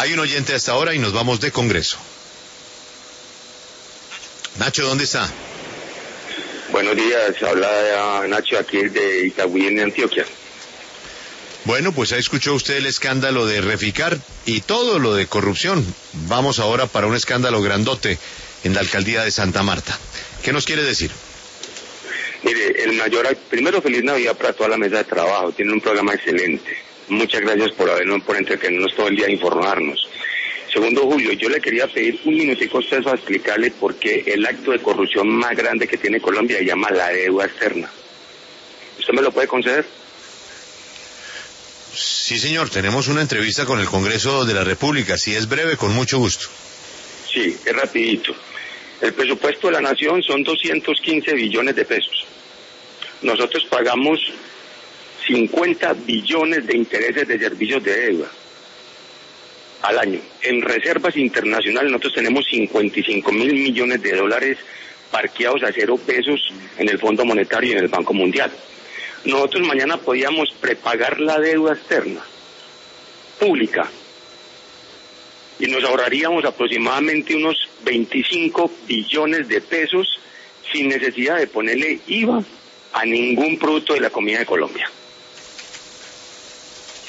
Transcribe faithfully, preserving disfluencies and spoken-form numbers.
Hay un oyente hasta ahora y nos vamos de Congreso. Nacho, ¿dónde está? Buenos días, habla Nacho aquí de Itagüí, en Antioquia. Bueno, pues ahí escuchó usted el escándalo de Reficar y todo lo de corrupción. Vamos ahora para un escándalo grandote en la alcaldía de Santa Marta. ¿Qué nos quiere decir? Mire, el mayor, primero feliz Navidad para toda la mesa de trabajo, tiene un programa excelente. Muchas gracias por habernos, por entretenernos todo el día e informarnos. Segundo, Julio, yo le quería pedir un minutico a usted para explicarle por qué el acto de corrupción más grande que tiene Colombia se llama la deuda externa. ¿Usted me lo puede conceder? Sí, señor, tenemos una entrevista con el Congreso de la República. Si es breve, con mucho gusto. Sí, es rapidito. El presupuesto de la nación son doscientos quince billones de pesos. Nosotros pagamos cincuenta billones de intereses de servicios de deuda al año. En reservas internacionales nosotros tenemos cincuenta y cinco mil millones de dólares parqueados a cero pesos en el Fondo Monetario y en el Banco Mundial. Nosotros mañana podíamos prepagar la deuda externa pública y nos ahorraríamos aproximadamente unos veinticinco billones de pesos sin necesidad de ponerle I V A a ningún producto de la comida de Colombia.